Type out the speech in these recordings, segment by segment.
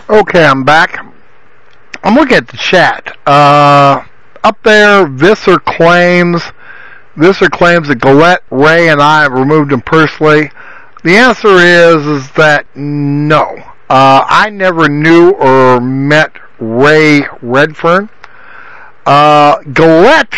Okay, I'm back. I'm looking at the chat. Up there, Visser claims that Galette, Ray, and I have removed him personally. The answer is that no. I never knew or met Ray Redfern. Galette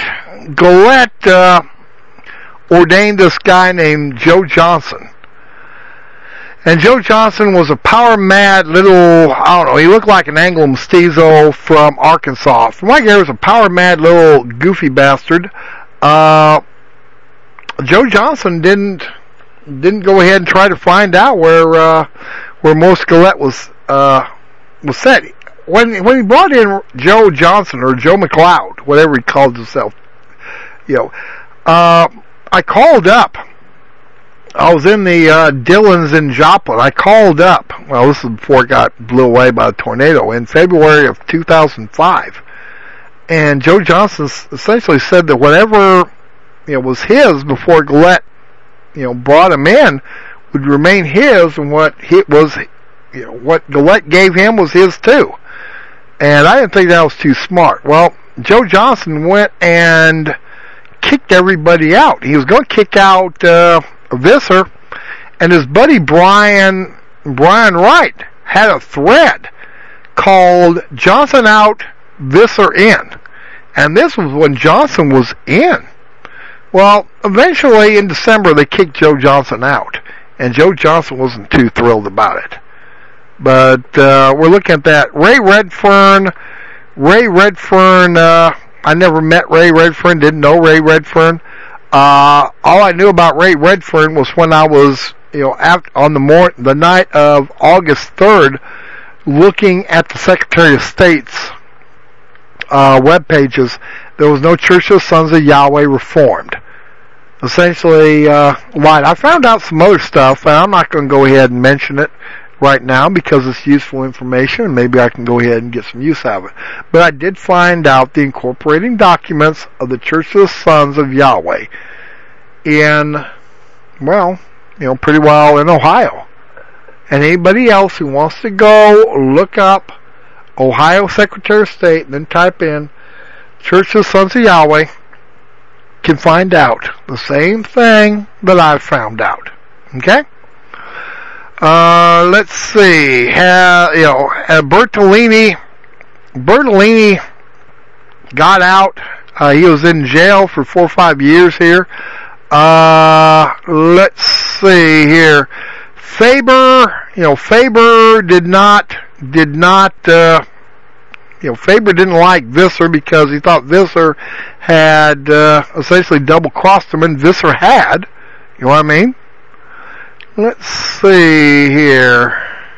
ordained this guy named Joe Johnson. And Joe Johnson was a power-mad little, I don't know, he looked like an Anglo Mestizo from Arkansas. From what I hear, he was a power-mad little goofy bastard. Joe Johnson didn't go ahead and try to find out where Morse Galette was set. When he brought in Joe Johnson, or Joe McLeod, whatever he called himself, I called up. I was in the Dillons in Joplin. I called up. Well, this is before it got blew away by a tornado in February of 2005. And Joe Johnson essentially said that whatever was his before Galette brought him in would remain his, and what Galette gave him was his too. And I didn't think that was too smart. Well, Joe Johnson went and kicked everybody out. He was going to kick out Visser, and his buddy Brian Wright had a thread called Johnson Out, Visser In. And this was when Johnson was in. Well, eventually in December they kicked Joe Johnson out, and Joe Johnson wasn't too thrilled about it. But we're looking at that. Ray Redfern, I never met Ray Redfern, didn't know Ray Redfern. All I knew about Ray Redfern was when I was, on the night of August 3rd, looking at the Secretary of State's web pages. There was no Church of the Sons of Yahweh Reformed. Essentially, lied. I found out some other stuff, and I'm not going to go ahead and mention it right now because it's useful information, and maybe I can go ahead and get some use out of it. But I did find out the incorporating documents of the Church of the Sons of Yahweh in, pretty well in Ohio. And anybody else who wants to go look up Ohio Secretary of State and then type in Church of the Sons of Yahweh can find out the same thing that I've found out. Okay? Let's see. Bertolini got out. He was in jail for 4 or 5 years here. Let's see here. Faber did not. Faber didn't like Visser because he thought Visser had essentially double-crossed him, and Visser had. You know what I mean? Let's see here.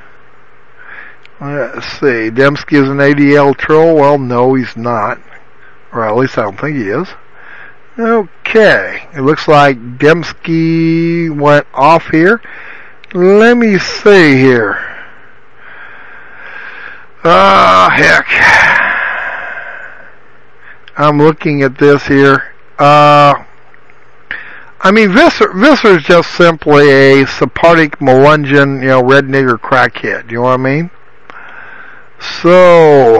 Let's see. Dembski is an ADL troll. Well, no, he's not. Or at least I don't think he is. Okay. It looks like Dembski went off here. Let me see here. Heck. I'm looking at this here. Visser's just simply a Sephardic Melungeon, red nigger crackhead. You know what I mean? So,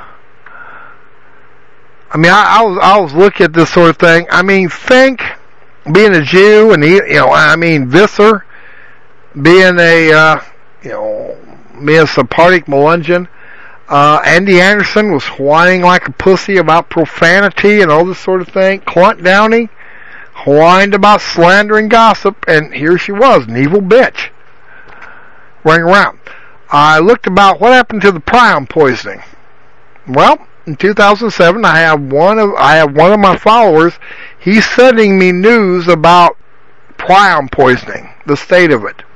I was looking at this sort of thing. Fink being a Jew, and Visser being a Sephardic Melungeon. Andy Anderson was whining like a pussy about profanity and all this sort of thing. Clunt Downey whined about slander and gossip, and here she was, an evil bitch, running around. I looked about what happened to the prion poisoning. Well, in 2007, I have one of my followers. He's sending me news about prion poisoning, the state of it,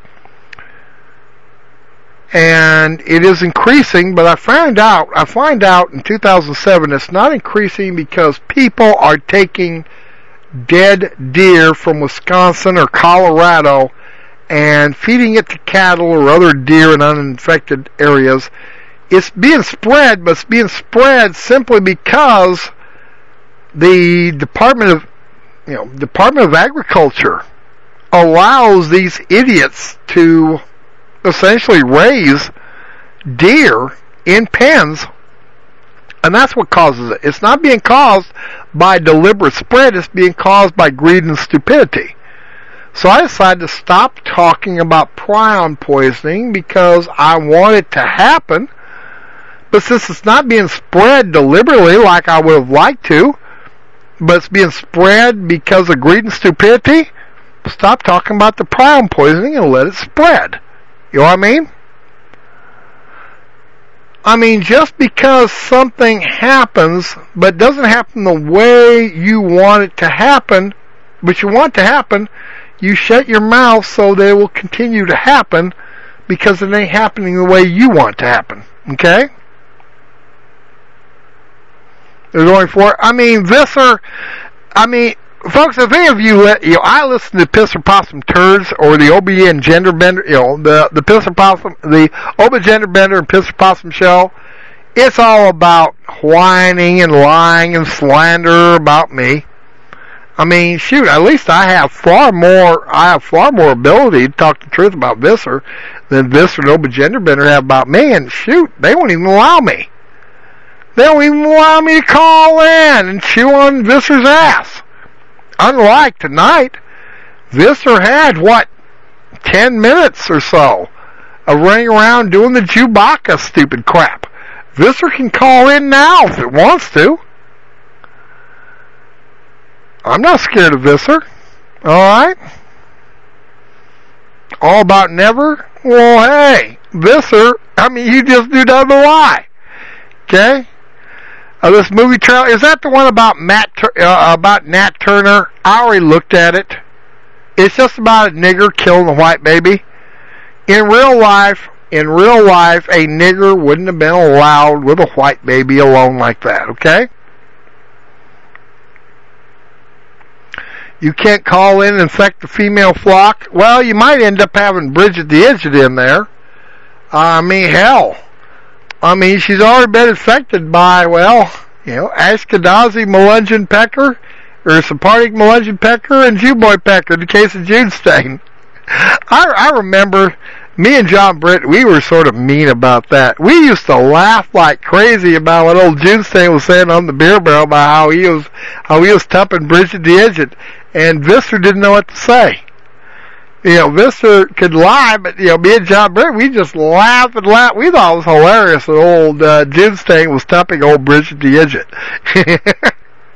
and it is increasing. But I find out in 2007 it's not increasing because people are taking dead deer from Wisconsin or Colorado and feeding it to cattle or other deer in uninfected areas. It's being spread, but it's being spread simply because the Department of Agriculture allows these idiots to essentially raise deer in pens, and that's what causes it. It's not being caused by deliberate spread, it's being caused by greed and stupidity. So I decided to stop talking about prion poisoning because I want it to happen. But since it's not being spread deliberately like I would have liked to, but it's being spread because of greed and stupidity, stop talking about the prion poisoning and let it spread. You know what I mean? I mean, just because something happens, but doesn't happen the way you want it to happen, but you want it to happen, you shut your mouth so that it will continue to happen because it ain't happening the way you want it to happen. Okay? They're going for it. I mean, Visser, folks, if any of you, I listen to Piss or Possum Turds or the OB and Gender Bender, the Piss or Possum, the OB Gender Bender and Piss or Possum show. It's all about whining and lying and slander about me. I mean, shoot, at least I have far more ability to talk the truth about Visser than Visser and OB Gender Bender have about me, and shoot, they won't even allow me. They don't even allow me to call in and chew on Visser's ass. Unlike tonight, Visser had, 10 minutes or so of running around doing the Chewbacca stupid crap. Visser can call in now if it wants to. I'm not scared of Visser. Alright? All about never? Well, hey, Visser, you just do nothing but lie. Okay? This movie trailer, is that the one about about Nat Turner? I already looked at it. It's just about a nigger killing a white baby. In real life, a nigger wouldn't have been allowed with a white baby alone like that, okay? You can't call in and infect the female flock. Well, you might end up having Bridget the Idiot in there. Hell. She's already been infected by, Ashkenazi Melungeon Pecker, or Sephardic Melungeon Pecker, and Jew Boy Pecker, in the case of Jude Stain. I remember me and John Britt, we were sort of mean about that. We used to laugh like crazy about what old Jude Stain was saying on the beer barrel about how he was tupping Bridget the Idiot, and Visser didn't know what to say. Visser could lie, but, me and John Britt, we just laughed and laughed. We thought it was hilarious that old Jude Stain was tupping old Bridget the Idiot.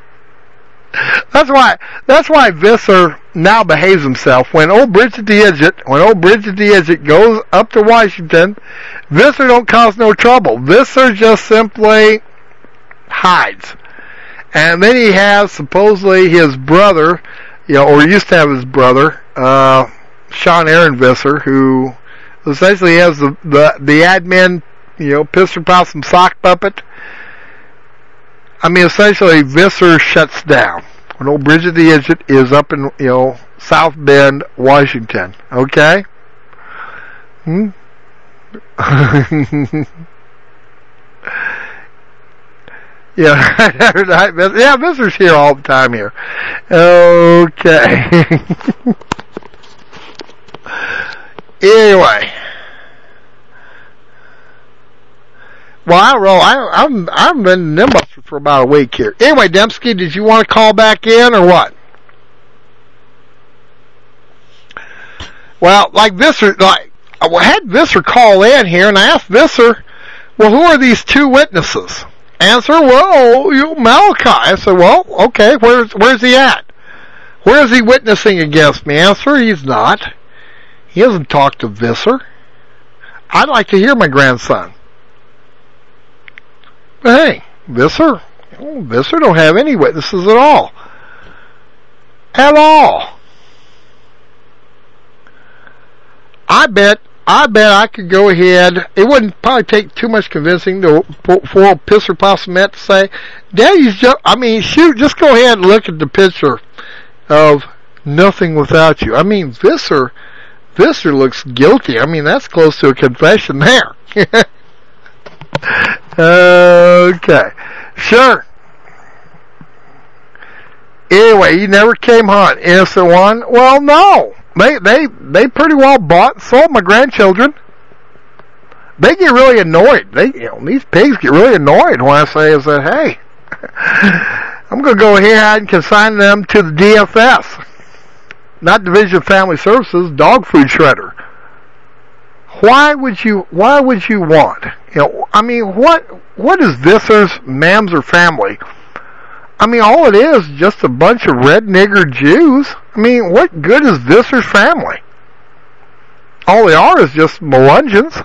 That's why Visser now behaves himself. When old Bridget the Idiot goes up to Washington, Visser don't cause no trouble. Visser just simply hides. And then he has supposedly his brother, or used to have his brother, Sean Aaron Visser, who essentially has the admin, Piss or Possum sock puppet. Essentially, Visser shuts down when old Bridget the Idiot is up in, South Bend, Washington. Okay? Yeah, Visser's here all the time here. Okay. Anyway. Well, I've been in Nimbuster for about a week here. Anyway, Dembski, did you want to call back in or what? Well, I had Visser call in here and I asked Visser, well, who are these two witnesses? Answer, well, Malachi. I said, well, okay, where's he at? Where is he witnessing against me? Answer, he's not. He hasn't talked to Visser. I'd like to hear my grandson. But hey, Visser don't have any witnesses at all. At all. I bet I could go ahead. It wouldn't probably take too much convincing for old Piss or Possumette to say, Daddy's just, just go ahead and look at the picture of Nothing Without You. Visser looks guilty. That's close to a confession there. Okay. Sure. Anyway, you never came home. Innocent one? Well, no. They pretty well bought and sold my grandchildren. they get really annoyed. These pigs get really annoyed when I say is that, hey, I'm going to go ahead and consign them to the DFS, not Division of Family Services, dog food shredder. Why would you want? I mean, what is Visser's Mams or family? I mean, all it is just a bunch of red nigger Jews. I mean, what good is Visser's family? All they are is just Melungeons.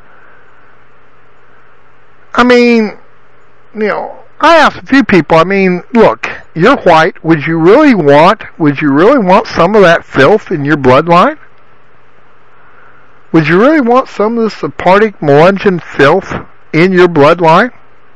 I mean, I asked a few people, I mean, look, you're white, would you really want some of that filth in your bloodline? Would you really want some of this Sephardic Melungeon filth in your bloodline?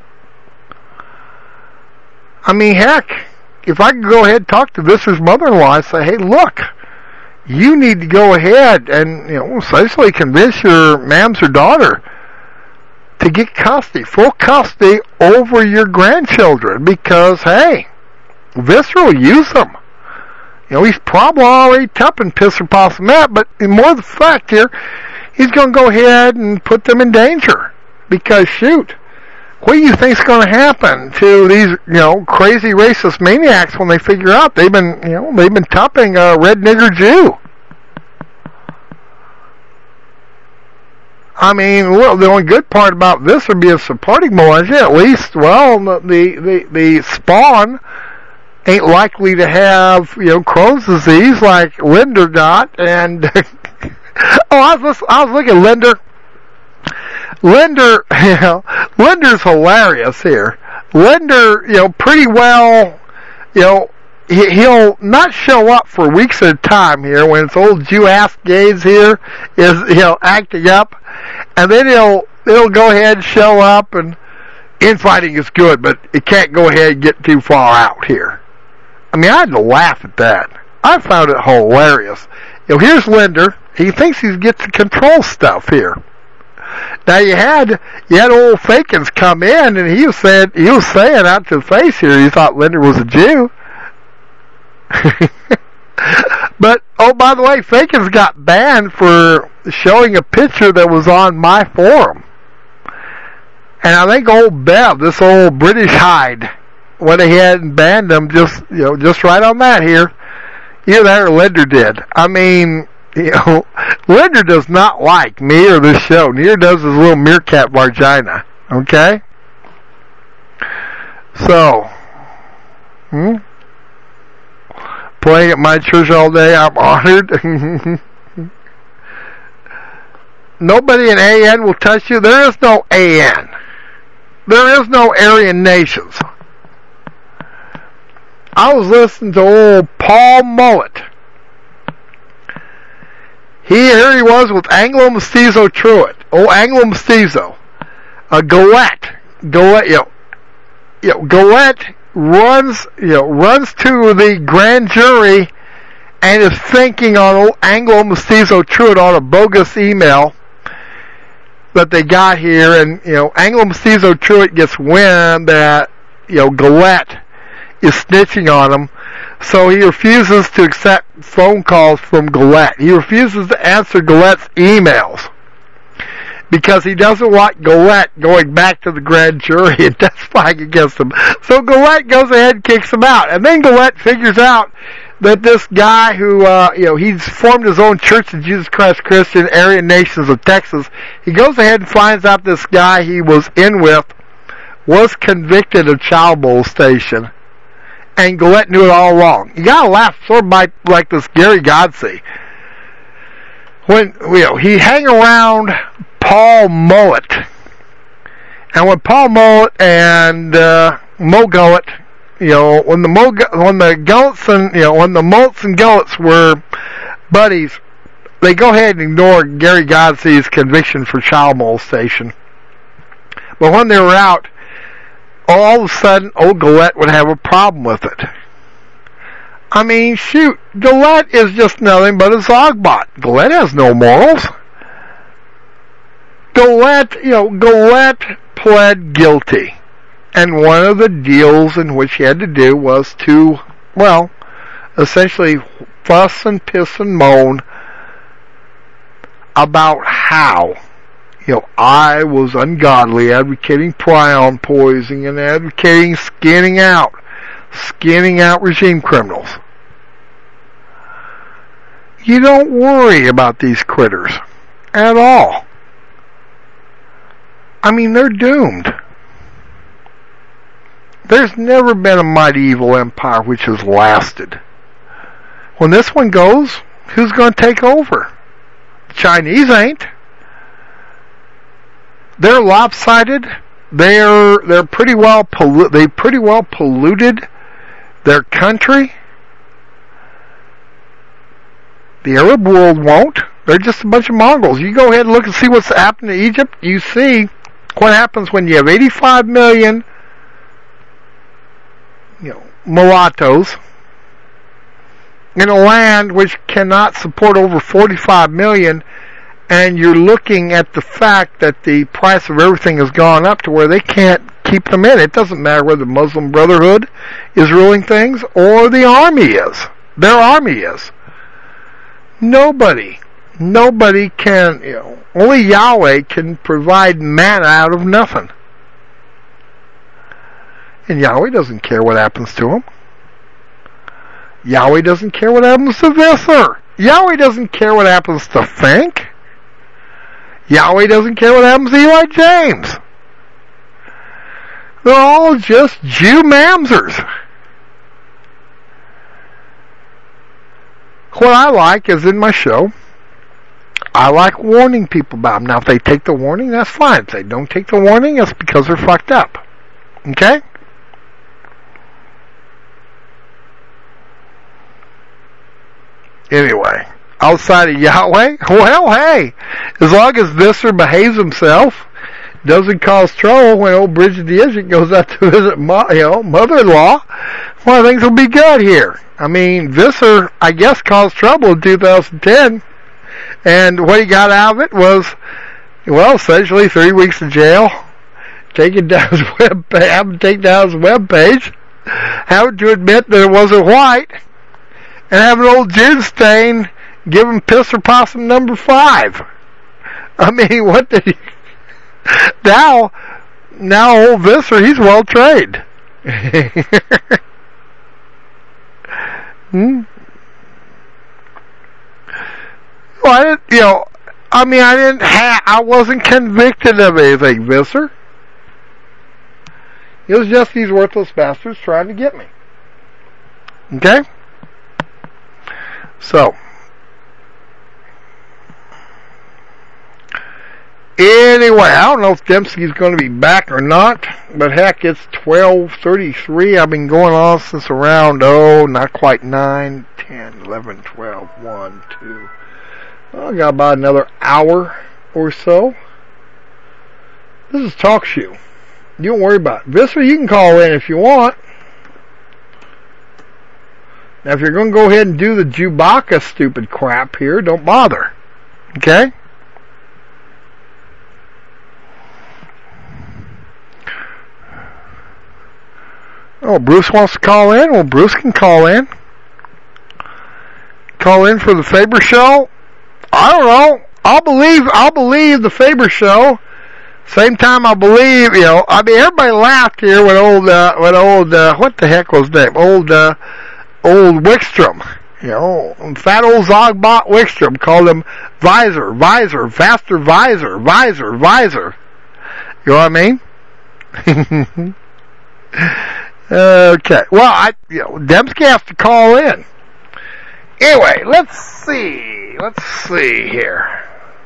I mean, heck, if I could go ahead and talk to Visser's mother-in-law and say, hey, look, you need to go ahead and, essentially convince your mams or daughter to get custody, full custody over your grandchildren, because, hey, Visser will use them. He's probably already tupping piss or possum that, but more the fact here, he's going to go ahead and put them in danger. Because, shoot, what do you think's going to happen to these, crazy racist maniacs when they figure out they've been tupping a red nigger Jew? I mean, well, the only good part about this would be a Sephardic Melungeon, at least, well, the spawn ain't likely to have, Crohn's disease like Linder got, and, I was looking at Linder. Linder's hilarious here. Linder, pretty well, he'll not show up for weeks at a time here when it's old Jew-ass gaze here is, acting up. And then he'll go ahead and show up, and infighting is good, but it can't go ahead and get too far out here. I mean, I had to laugh at that. I found it hilarious. Here's Linder. He thinks he gets to control stuff here. Now you had old Fakins come in, and he was saying out to the face here he thought Linder was a Jew. But, oh, by the way, Fakins got banned for showing a picture that was on my forum. And I think old Bev, this old British hide, went ahead and banned him just right on that here. Either that or Linder did. I mean, Linder does not like me or this show. Neither does his little meerkat Vargina. Okay? So, playing at my church all day, I'm honored. Nobody in AN will touch you. There is no AN. There is no Aryan Nations. I was listening to old Paul Mullet. Here he was with Anglo Mestizo Truitt. Oh, Anglo Mestizo. Galette, Galette runs to the grand jury and is thinking on old Anglo Mestizo Truitt on a bogus email that they got here, and Anglo Mestizo Truitt gets wind that Galette is snitching on him, so he refuses to accept phone calls from Galette. He refuses to answer Galette's emails because he doesn't want Galette going back to the grand jury and testifying against him. So Galette goes ahead and kicks him out, and then Galette figures out that this guy who, he's formed his own Church of Jesus Christ Christian Aryan Nations of Texas. He goes ahead and finds out this guy he was in with was convicted of child molestation. And Galette knew it all along. You gotta laugh sort of like this Gary Godsey. When, he hang around Paul Mullet. And when Paul Mullet and, Mo Gullett, when the Mullets and Gullets were buddies, they go ahead and ignore Gary Godsey's conviction for child molestation. But when they were out, all of a sudden, old Galette would have a problem with it. I mean, shoot, Galette is just nothing but a Zogbot. Galette has no morals. Galette pled guilty. And one of the deals in which he had to do was to, essentially fuss and piss and moan about how, I was ungodly, advocating prion poisoning and advocating skinning out regime criminals. You don't worry about these critters at all. I mean, they're doomed. There's never been a mighty evil empire which has lasted. When this one goes, who's going to take over? The Chinese ain't. They're lopsided. They're pretty well polluted their country. The Arab world won't. They're just a bunch of Mongols. You go ahead and look and see what's happened to Egypt. You see what happens when you have 85 million, mulattoes in a land which cannot support over 45 million, and you're looking at the fact that the price of everything has gone up to where they can't keep them in. It doesn't matter whether the Muslim Brotherhood is ruling things or the army is. Their army is. Nobody can, only Yahweh can provide manna out of nothing. And Yahweh doesn't care what happens to him. Yahweh doesn't care what happens to Visser. Yahweh doesn't care what happens to Fink. Yahweh doesn't care what happens to Eli James. They're all just Jew mamsers. What I like is in my show, I like warning people about them. Now, if they take the warning, that's fine. If they don't take the warning, that's because they're fucked up. Okay? Anyway, outside of Yahweh, well, hey, as long as Visser behaves himself, doesn't cause trouble when old Bridget the Egypt goes out to visit mother-in-law, well, things will be good here. I mean, Visser, I guess, caused trouble in 2010, and what he got out of it was, well, essentially 3 weeks in jail, taking down his having to take down his webpage, having to admit that it wasn't white, and have an old gin stain give him Pisser Possum number 5. I mean, what did he... Now old Visser, he's well trained. Well, I wasn't convicted of anything, Visser. It was just these worthless bastards trying to get me. Okay? So, anyway, I don't know if Dembski's going to be back or not, but heck, it's 12:33. I've been going on since around, not quite 9, 10, 11, 12, 1, 2. I got about another hour or so. This is Talk Shoe. You don't worry about it. Visser, you can call in if you want. Now, if you're going to go ahead and do the Chewbacca stupid crap here, don't bother. Okay? Oh, Bruce wants to call in? Well, Bruce can call in. Call in for the Faber Show? I don't know. I'll believe the Faber Show. Same time I believe, everybody laughed here when what the heck was his name? Old Wickstrom, fat old Zogbot Wickstrom called him Visor, faster Visor. You know what I mean? Okay. Well, Dembski has to call in. Anyway, let's see here.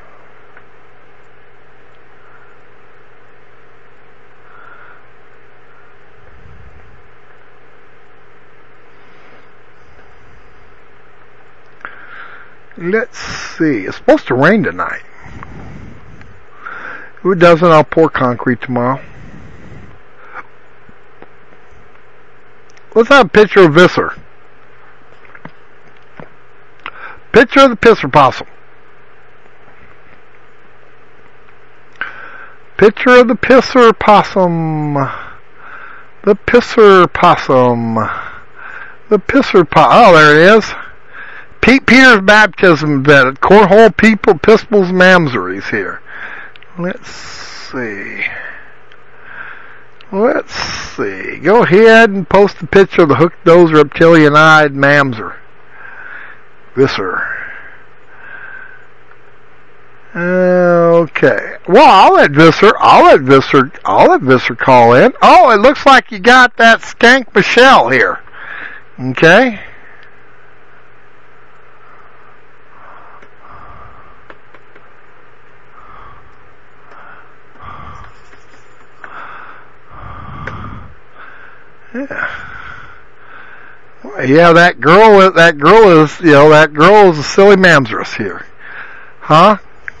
Let's see. It's supposed to rain tonight. If it doesn't, I'll pour concrete tomorrow. Let's have a picture of Visser. Picture of the Pisser Possum. Picture of the Pisser Possum. The Pisser Possum. The Pisser Possum. Oh, there it is. Pete Peters baptism vet at Cornhole Pistols Mamseries here. Let's see. Go ahead and post a picture of the hook-nosed reptilian-eyed mamzer. Visser. Okay. Well, I'll let Visser call in. Oh, it looks like you got that skank Michelle here. Okay. Yeah, that girl is a silly mamzeress here. Huh?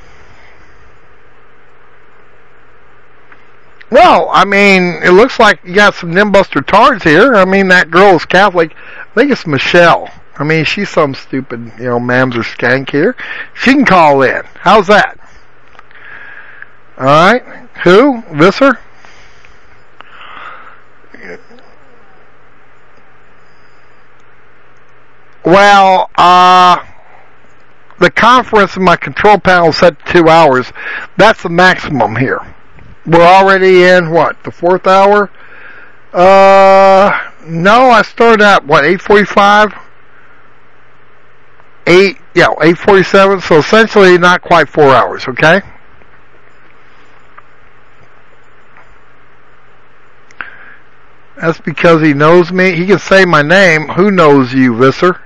Well, I mean, it looks like you got some nimbuster tards here. I mean, that girl is Catholic. I think it's Michelle. I mean, she's some stupid, mamzer skank here. She can call in. How's that? Alright. Who? Visser? Well, the conference in my control panel is set to 2 hours. That's the maximum here. We're already in, the 4th hour? No, I started at, 8:45? 8:47, so essentially not quite 4 hours, okay? That's because he knows me. He can say my name. Who knows you, Visser?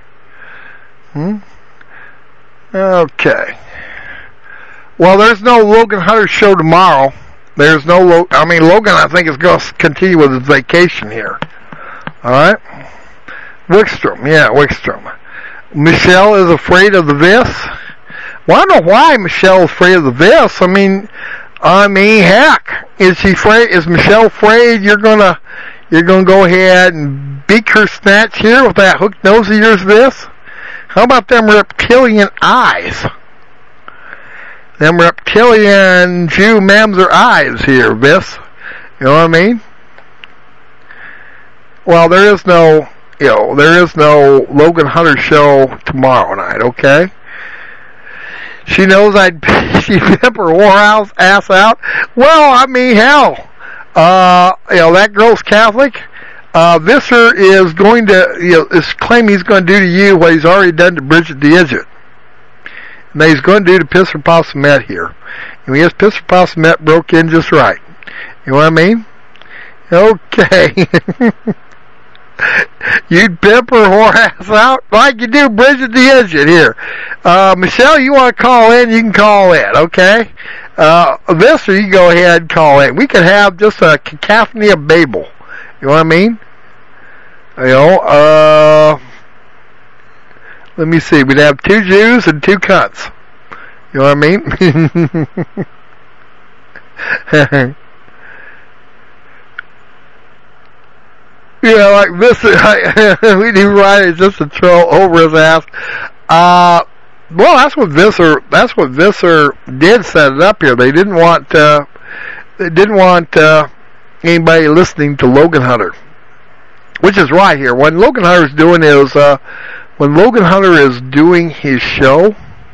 Okay. Well, there's no Logan Hunter show tomorrow. There's no Logan, I think, is going to continue with his vacation here. Alright? Wickstrom. Michelle is afraid of the Vis. Well, I don't know why Michelle is afraid of the Vis. I mean, heck. Is Michelle afraid you're gonna go ahead and beak her snatch here with that hooked nose of yours, Vis? How about them reptilian eyes? Them reptilian Jew mamzer eyes here, Vis. You know what I mean? Well, there is no Logan Hunter show tomorrow night, okay? She knows she'd pimp her whorehouse ass out. Well, I mean, hell. That girl's Catholic. Visser is going to, is claiming he's going to do to you what he's already done to Bridget the Idiot. And he's going to do to Pisser Possumet here. And he has Pisser Possumet broke in just right. You know what I mean? Okay. You'd pimp her whore ass out like you do Bridget the Idiot here. Michelle, you want to call in, you can call in, okay? Visser, you go ahead and call in. We could have just a cacophony of Babel. You know what I mean? Let me see. We'd have 2 Jews and 2 cunts. You know what I mean? Like this. We do right. It's just a troll over his ass. Well, that's what Visser did set it up here. They didn't want anybody listening to Logan Hunter, which is right here. When Logan Hunter is doing his show,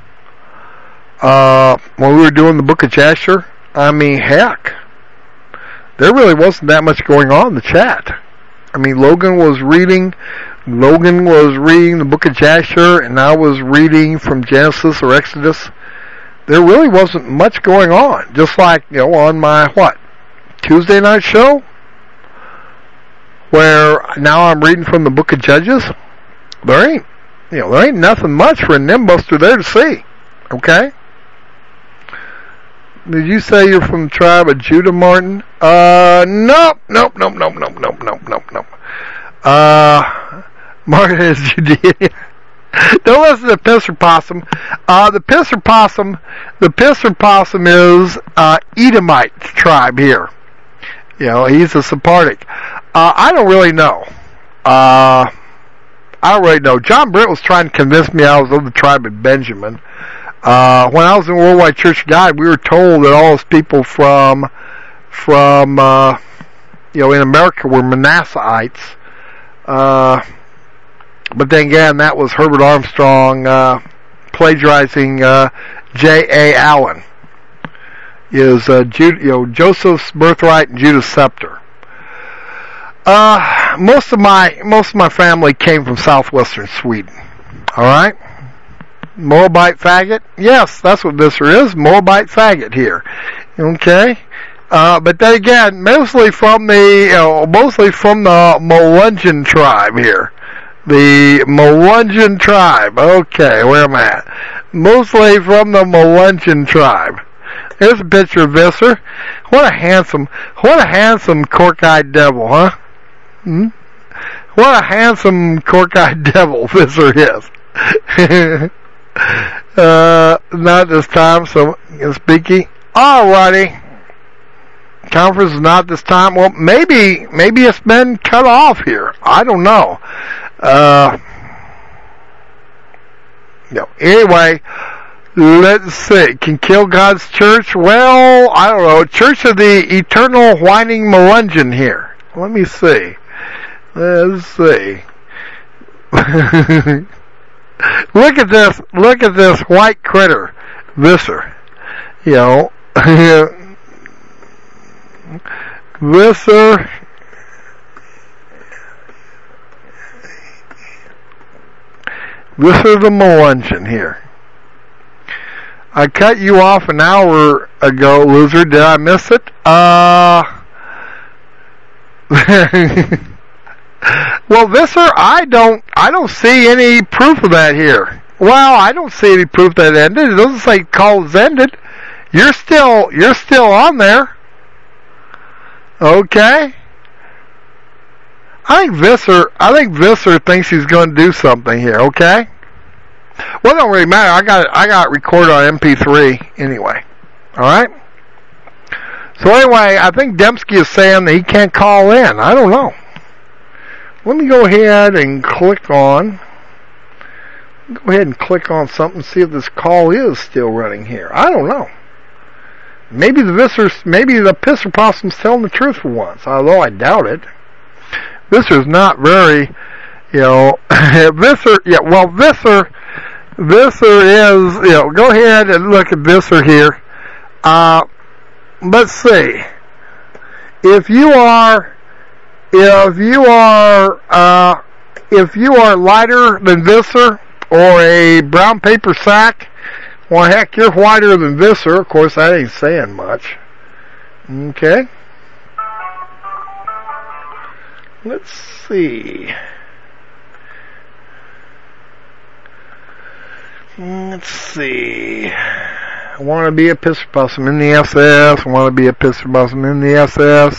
when we were doing the Book of Jasher, I mean, heck, there really wasn't that much going on in the chat. I mean, Logan was reading the Book of Jasher, and I was reading from Genesis or Exodus. There really wasn't much going on. Just like, on my, Tuesday night show, where now I'm reading from the Book of Judges. There ain't nothing much for a nimbuster there to see. Okay? Did you say you're from the tribe of Judah, Martin? Nope. Martin is Judean. Don't listen to Pisser Possum. The Pisser Possum is Edomite tribe here. He's a Sephardic. I don't really know. John Britt was trying to convince me I was of the tribe of Benjamin. When I was in Worldwide Church Guide, we were told that all those people from in America were Manasseites. But then again, that was Herbert Armstrong plagiarizing J.A. Allen. is Joseph's birthright and Judah's scepter. Most of my family came from southwestern Sweden. All right, Moabite faggot. Yes, that's what this is. Moabite faggot here. Okay, but then again, mostly from the Melungeon tribe here. The Melungeon tribe. Okay, where am I at? Mostly from the Melungeon tribe. Here's a picture of Visser. What a handsome cork-eyed devil, huh? What a handsome cork-eyed devil Visser is. Not this time, so speaking. Alrighty. Conference is not this time. Well, maybe it's been cut off here. I don't know. Anyway, let's see. Can kill God's church? Well, I don't know. Church of the Eternal Whining Melungeon here. Let me see. Let's see. Look at this white critter, Visser. Visser. Visser the Melungeon here. I cut you off an hour ago, loser. Did I miss it? Well, Visser, I don't see any proof of that here. Well, I don't see any proof that it ended. It doesn't say call is ended. You're still on there. Okay. I think Visser thinks he's going to do something here. Okay. Well, it don't really matter. I got it recorded on MP3 anyway. All right. So anyway, I think Dembski is saying that he can't call in. I don't know. Let me go ahead and click on something, see if this call is still running here. I don't know. Maybe the pisser possum's telling the truth for once, although I doubt it. Visser's not very, Visser is, go ahead and look at Visser here. Let's see. If you are lighter than Visser or a brown paper sack, well, heck, you're whiter than Visser. Of course, that ain't saying much. Okay. Let's see. I want to be a pisser possum in the SS. I want to be a pisser possum in the SS.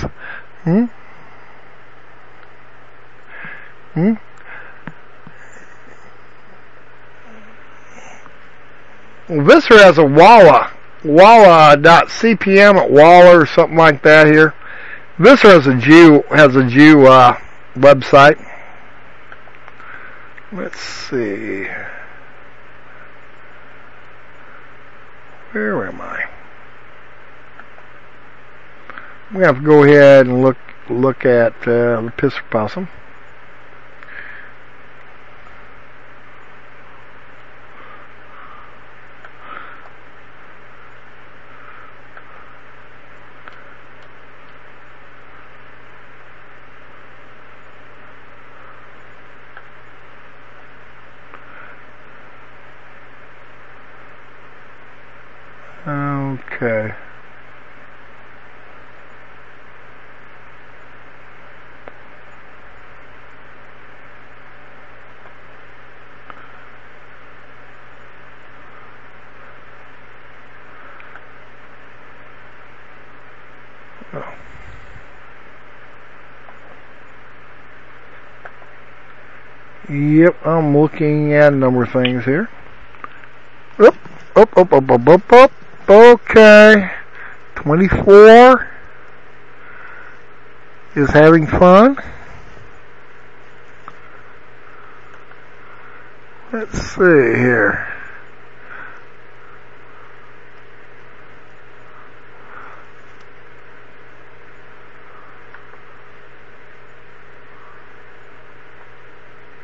Well, Visser has a Walla.cpm at Walla or something like that here. Visser has a Jew website. Let's see. Where am I? I'm gonna have to go ahead and look at the pisser possum. Okay. Oh. Yep, I'm looking at a number of things here. Up. Okay. 24 is having fun. Let's see here.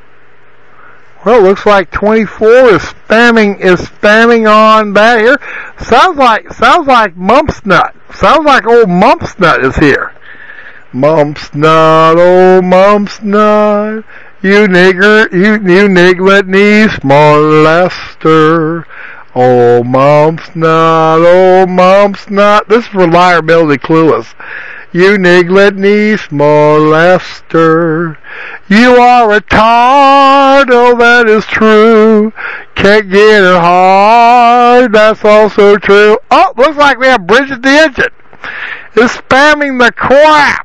Well, it looks like 24 is spamming on that here. Sounds like Mumps Nut. Sounds like old Mumps Nut is here. Mumps Nut, oh Mumps Nut, you niglet niece molester. Oh Mumps Nut, oh Mumps Nut. This is for Liability Clueless. You niglet niece molester. You are a tard, oh that is true. Can't get it hard, that's also true. Oh, looks like we have Bridget the Idiot. Is spamming the crap.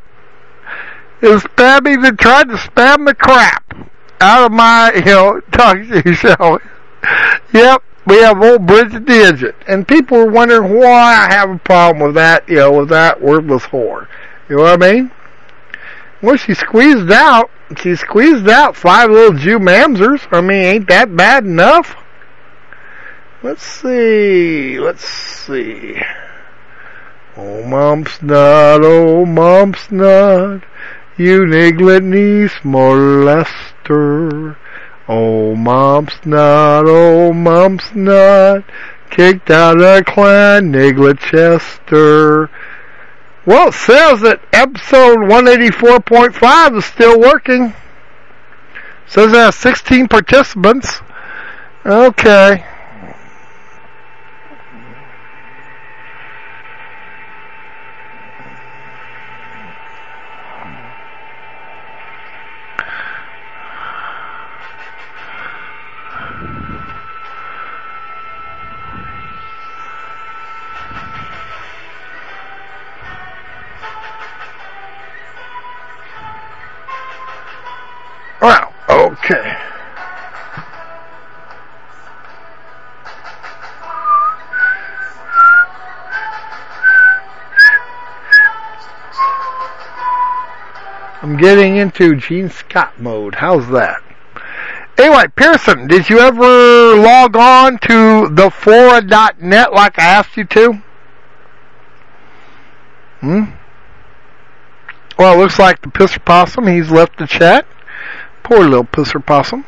Tried to spam the crap out of my, talk show. Yep, we have old Bridget the Idiot. And people are wondering why I have a problem with that, with that worthless whore. You know what I mean? Well, she squeezed out 5 little Jew mamsers. I mean, ain't that bad enough? Let's see. Oh, Mumps Nut, you niglet niece molester. Oh, Mumps Nut, kicked out of Clan Niglet Chester. Well, it says that episode 184.5 is still working. It says it has 16 participants. Okay. Well, okay. I'm getting into Gene Scott mode. How's that? Anyway, Pearson, did you ever log on to thefora.net like I asked you to? Well, it looks like the Pisser Possum, he's left the chat. Poor little Pisser Possum.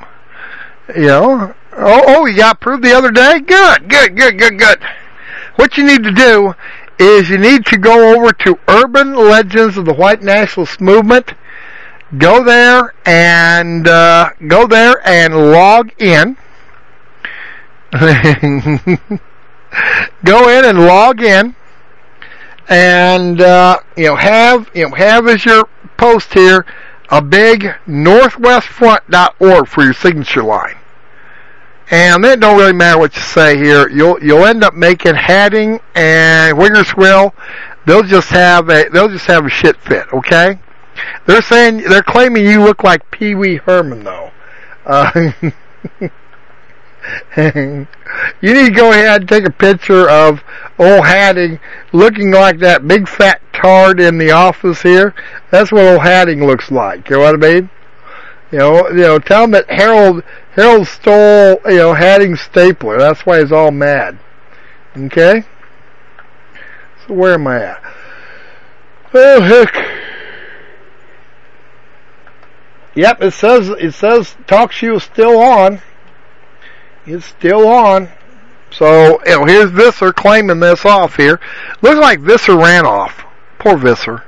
Oh, you got approved the other day? Good. What you need to do is you need to go over to Urban Legends of the White Nationalist Movement. Go there and log in. Go in and log in, and have as your post here a big northwestfront.org for your signature line. And it don't really matter what you say here. You'll end up making Hatting and Wiggersville. They'll just have a shit fit, okay? They're claiming you look like Pee Wee Herman though. You need to go ahead and take a picture of old Hatting looking like that big fat tard in the office here. That's what old Hatting looks like. You know what I mean? Tell him that Harold stole, Hatting's stapler. That's why he's all mad. Okay? So where am I at? Oh heck. Yep, it says TalkShoe is still on. It's still on. So, here's Visser claiming this off here. Looks like Visser ran off. Poor Visser.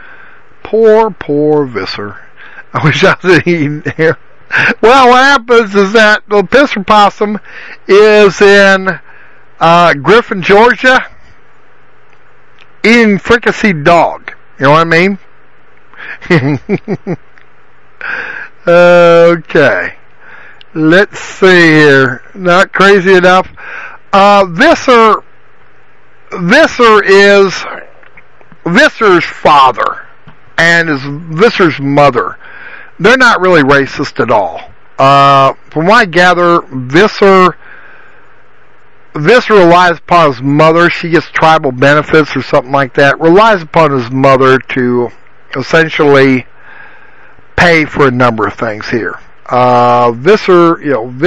Poor Visser. I wish I was eating here. Well, what happens is that the Pisser Possum is in Griffin, Georgia, eating fricasseed dog. You know what I mean? Okay. Let's see here. Not crazy enough. Visser's father and Visser's mother. They're not really racist at all. From what I gather, Visser relies upon his mother. She gets tribal benefits or something like that. Relies upon his mother to essentially pay for a number of things here. Visser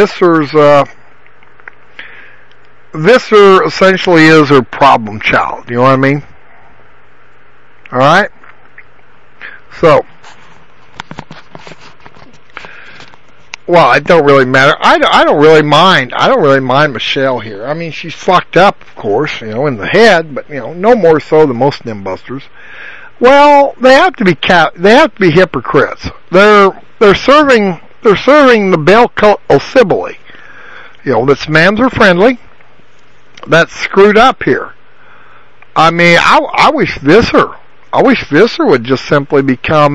essentially is her problem child. You know what I mean? Alright? So, well, it don't really matter. I don't really mind. I don't really mind Michelle here. I mean, she's fucked up, of course, in the head, but no more so than most nimbusters. Well, they have to be hypocrites. They're serving the Bel Cibele. That Mams are friendly. That's screwed up here. I mean, I wish Visser would just simply become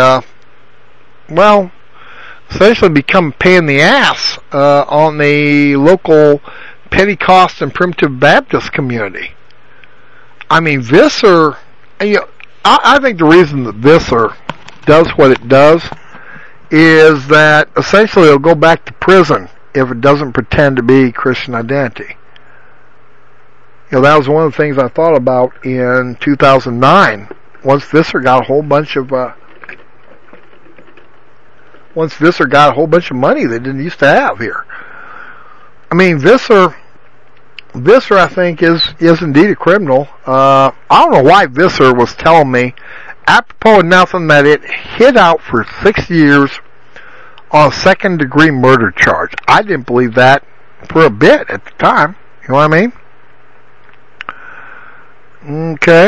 essentially become a pain in the ass on the local Pentecost and Primitive Baptist community. I mean, Visser, I think the reason that Visser does what it does is that essentially it'll go back to prison if it doesn't pretend to be Christian identity. That was one of the things I thought about in 2009. Once Visser got a whole bunch of money they didn't used to have here. I mean, Visser, I think, is indeed a criminal. I don't know why Visser was telling me, apropos of nothing, that it hid out for 6 years on a second-degree murder charge. I didn't believe that for a bit at the time. You know what I mean? Okay.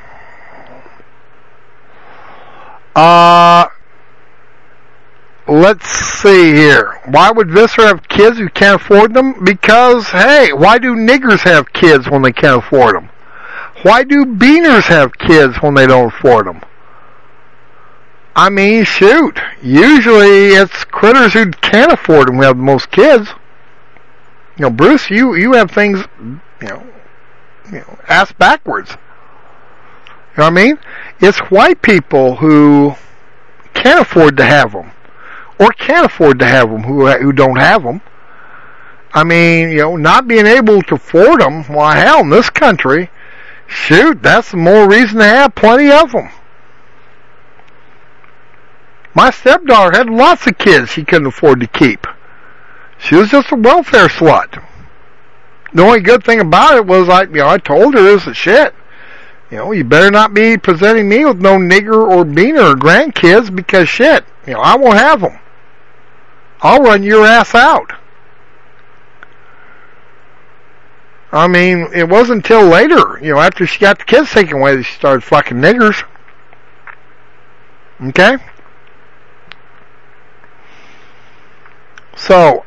Let's see here. Why would Visser have kids who can't afford them? Because, hey, why do niggers have kids when they can't afford them? Why do beaners have kids when they don't afford them? I mean, shoot. Usually it's critters who can't afford them who have the most kids. Bruce, you have things, ass backwards. You know what I mean? It's white people who can't afford to have them, or can't afford to have them who don't have them. I mean, not being able to afford them, why hell, in this country, shoot, that's more reason to have plenty of them. My stepdaughter had lots of kids she couldn't afford to keep. She was just a welfare slut. The only good thing about it was, I told her, this is shit. You better not be presenting me with no nigger or beaner or grandkids, because shit, I won't have them. I'll run your ass out. I mean, it wasn't until later, after she got the kids taken away, that she started fucking niggers. Okay? So,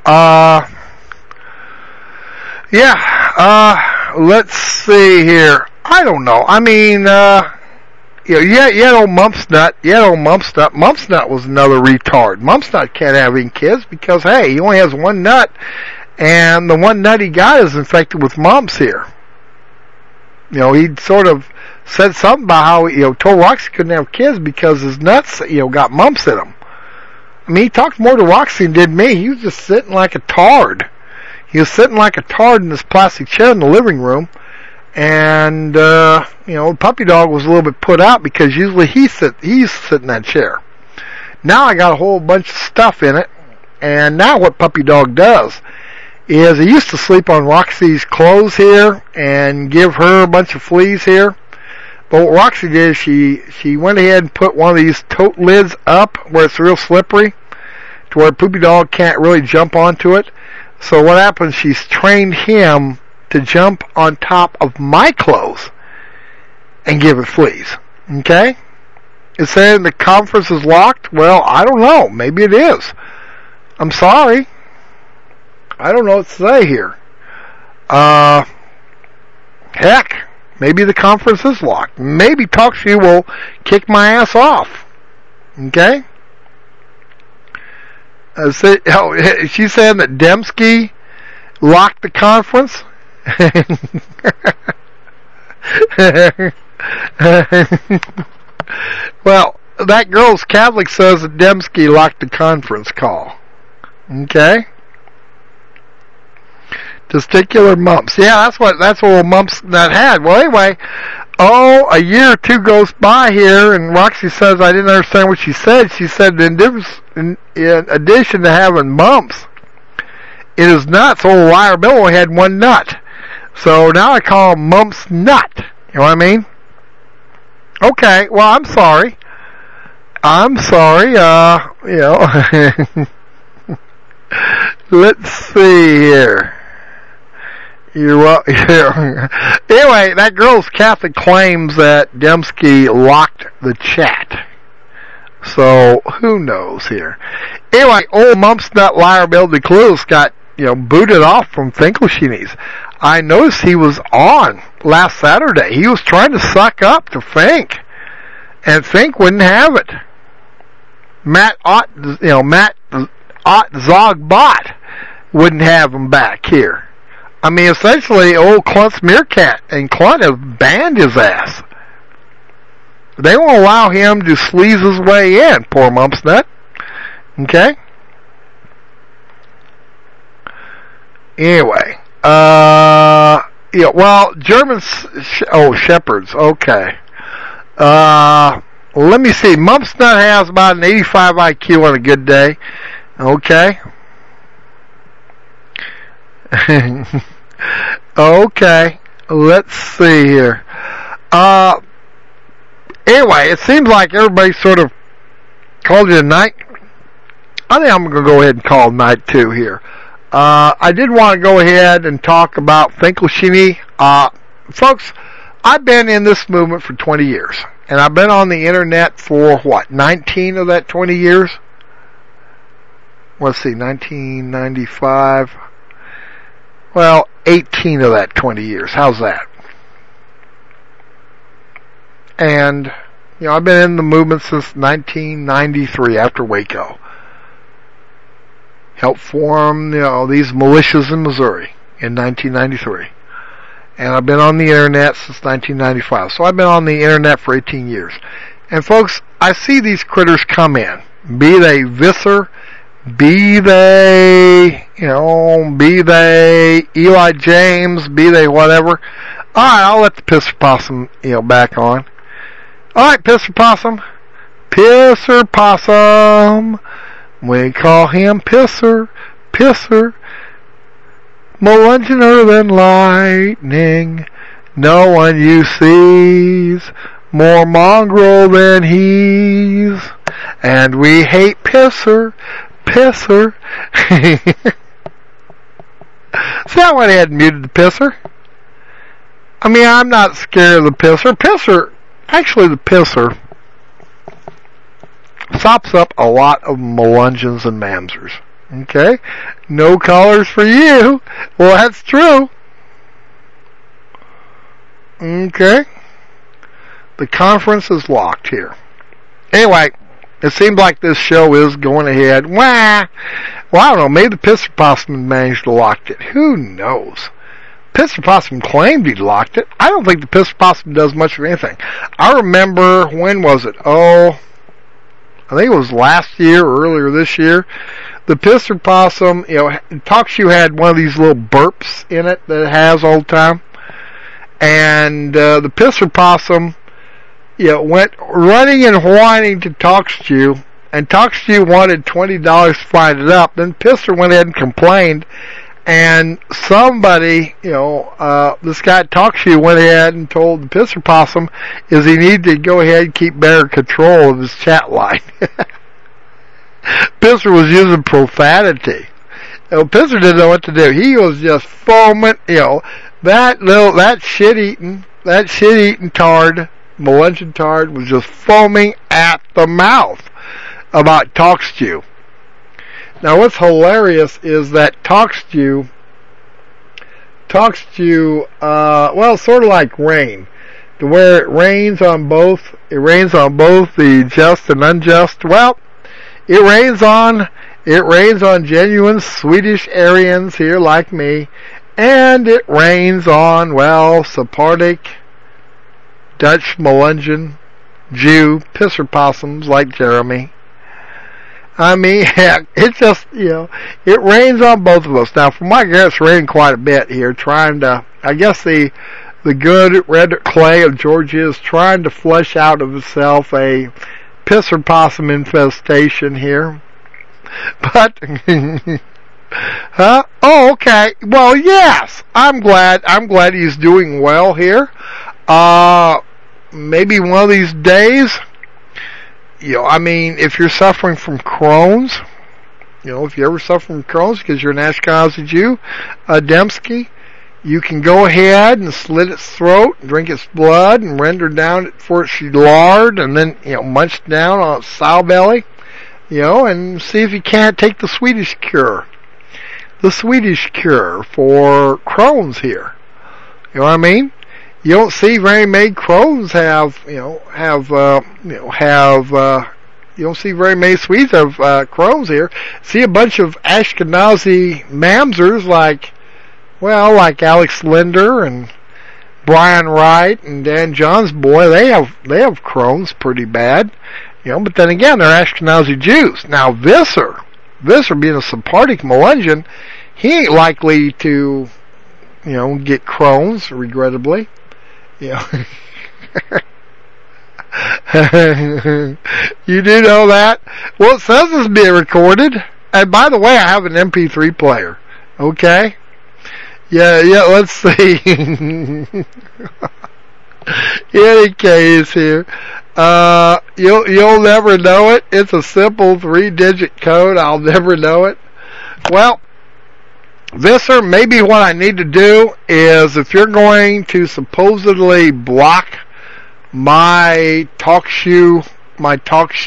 let's see here. I don't know. I mean, you had old Mumpsnut. Mumpsnut was another retard. Mumpsnut can't have any kids because, hey, he only has one nut, and the one nut he got is infected with mumps here. He sort of said something about how, told Roxy couldn't have kids because his nuts, got mumps in them. I mean, he talked more to Roxy than did me. He was just sitting like a tard. He was sitting like a tard in this plastic chair in the living room. And, the puppy dog was a little bit put out because usually he's sitting in that chair. Now I got a whole bunch of stuff in it. And now what puppy dog does is he used to sleep on Roxy's clothes here and give her a bunch of fleas here. But what Roxy did is she went ahead and put one of these tote lids up where it's real slippery to where Poopy Dog can't really jump onto it. So what happens, she's trained him to jump on top of my clothes and give it fleas. Okay? It's saying the conference is locked? Well, I don't know. Maybe it is. I'm sorry. I don't know what to say here. Heck. Maybe the conference is locked. Maybe TalkShoe will kick my ass off. Okay? She's saying that Dembski locked the conference? Well, that girl's Catholic says that Dembski locked the conference call. Okay? Testicular mumps. Yeah, that's what old mumps that had. Well, anyway, a year or two goes by here, and Roxy says, I didn't understand what she said. She said, in addition to having mumps, it is nuts. Old Liar Bill only had one nut. So now I call him Mumps Nut. You know what I mean? Okay, well, I'm sorry. Let's see here. You're well. Anyway, that girl's Catholic claims that Dembski locked the chat. So who knows here? Anyway, old mumps nut liar Bill DeCluse got booted off from Finkelshini's. I noticed he was on last Saturday. He was trying to suck up to Fink, and Fink wouldn't have it. Matt Zogbot wouldn't have him back here. I mean, essentially, old Klunt's Meerkat and Klunt have banned his ass. They won't allow him to sleaze his way in, poor Mumpsnut. Okay? Anyway, German, Shepherds, okay. Let me see, Mumpsnut has about an 85 IQ on a good day. Okay. Okay, let's see here. Anyway, it seems like everybody sort of called it a night. I think I'm going to go ahead and call it night two here. I did want to go ahead and talk about Finkelshini. Folks, I've been in this movement for 20 years. And I've been on the internet for, 19 of that 20 years? Let's see, 1995. Well, 18 of that 20 years. How's that? And, I've been in the movement since 1993 after Waco. Helped form, these militias in Missouri in 1993. And I've been on the internet since 1995. So I've been on the internet for 18 years. And folks, I see these critters come in. Be they Visser, be they Eli James, be they whatever. Alright, I'll let the Pisser Possum, back on. Alright, Pisser Possum. Pisser Possum. We call him Pisser. More lunchener than lightning. No one you sees more mongrel than he's. And we hate Pisser. See how I had muted the Pisser? I mean, I'm not scared of the Pisser. Actually the Pisser sops up a lot of Melungeons and Mamsers. Okay? No collars for you. Well, that's true. Okay? The conference is locked here. Anyway, it seems like this show is going ahead. Well, I don't know. Maybe the Pisser Possum managed to lock it. Who knows? Pisser Possum claimed he locked it. I don't think the Pisser Possum does much of anything. I remember, when was it? I think it was last year or earlier this year. The Pisser Possum, TalkShoe had one of these little burps in it that it has all the time. And the Pisser Possum, went running and whining to TalkShoe, and TalkShoe wanted $20 to find it up. Then Pisser went ahead and complained, and somebody, this guy at TalkShoe went ahead and told the Pisser Possum is he needed to go ahead and keep better control of his chat line. Pisser was using profanity. Pisser didn't know what to do. He was just foaming, that shit-eating tard, Melungeon tard, was just foaming at the mouth about TalkShoe. Now, what's hilarious is that TalkShoe, sort of like rain, to where it rains on both the just and unjust. Well, it rains on genuine Swedish Aryans here like me, and it rains on, Sephardic, Dutch, Melungeon, Jew, Pisser Possums like Jeremy. I mean, heck, it just, it rains on both of us. Now, from my guess, it's raining quite a bit here, trying to, I guess the good red clay of Georgia is trying to flush out of itself a Pisser Possum infestation here. But, huh? Oh, okay. Well, yes, I'm glad he's doing well here. Maybe one of these days, if you're suffering from Crohn's, if you ever suffer from Crohn's because you're an Ashkenazi Jew, Dembski, you can go ahead and slit its throat, drink its blood, and render down for its lard, and then, munch down on its sow belly, and see if you can't take the Swedish cure. The Swedish cure for Crohn's here. You know what I mean? You don't see very many Crohn's you don't see very many Swedes have Crohn's here. See a bunch of Ashkenazi mamzers like Alex Linder and Brian Wright and Dan John's boy. They have Crohn's pretty bad, but then again, they're Ashkenazi Jews. Now Visser being a Sephardic Melungeon, he ain't likely to, get Crohn's, regrettably. You do know that? Well, it says it's being recorded. And by the way, I have an MP3 player. Okay? Yeah, let's see. Any case here. You'll never know it. It's a simple 3-digit code. I'll never know it. Well, Visser, maybe what I need to do is, if you're going to supposedly block my talk shoe, post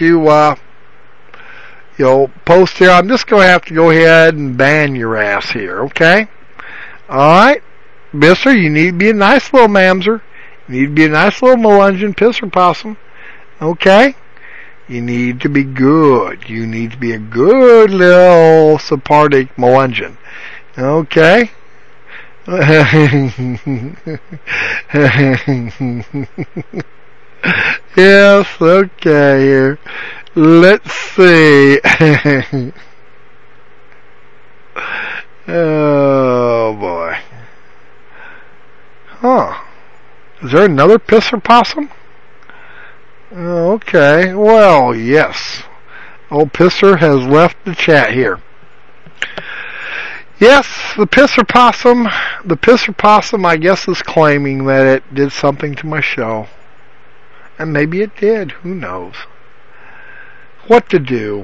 here, I'm just going to have to go ahead and ban your ass here, okay? Alright? Visser, you need to be a nice little mamzer. You need to be a nice little Melungeon pisser possum. Okay? You need to be good. You need to be a good little Sephardic Melungeon. Okay? Yes, okay, here. Let's see. Oh, boy. Huh. Is there another pisser possum? Okay, well, yes. Old Pisser has left the chat here. Yes, the pisser possum, I guess, is claiming that it did something to my show. And maybe it did, who knows. What to do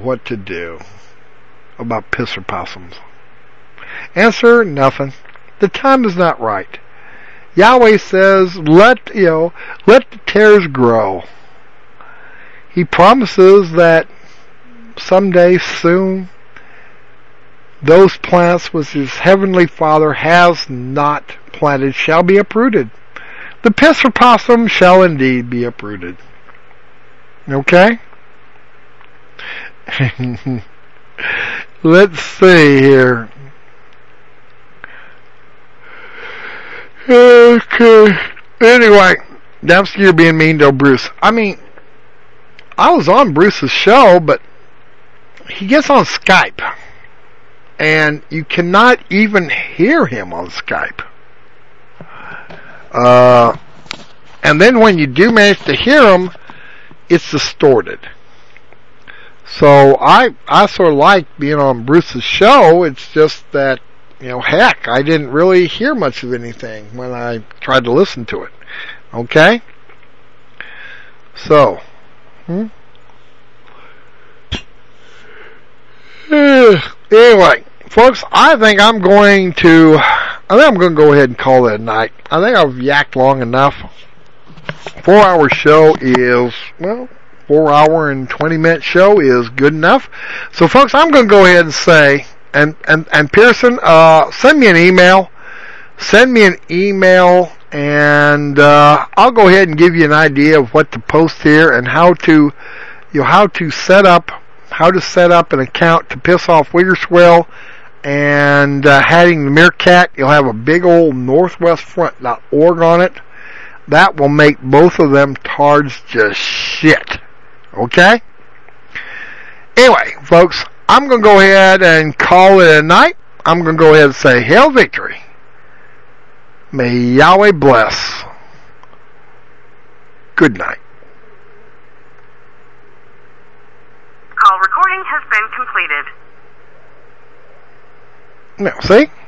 about pisser possums? Answer, nothing. The time is not right. Yahweh says, let the tares grow. He promises that someday soon, those plants which his heavenly Father has not planted shall be uprooted. The pisser possum shall indeed be uprooted. Okay? Let's see here. Okay. Anyway, Dembski, you're being mean to Bruce. I mean, I was on Bruce's show, but he gets on Skype. And you cannot even hear him on Skype. And then when you do manage to hear him, it's distorted. So I sort of like being on Bruce's show. It's just that, heck, I didn't really hear much of anything when I tried to listen to it. Okay? So, anyway, folks, I think I'm going to go ahead and call it a night. I think I've yacked long enough. 4-hour show is, 4-hour and 20-minute show is good enough. So, folks, I'm going to go ahead and say, and Pearson, send me an email. And I'll go ahead and give you an idea of what to post here and how to set up an account to piss off Wiggerswell and Hatting the Meerkat. You'll have a big old northwestfront.org on it. That will make both of them tards just shit. Okay? Anyway, folks, I'm going to go ahead and call it a night. I'm going to go ahead and say, Hail Victory. May Yahweh bless. Good night. Call recording has been completed. Now, see?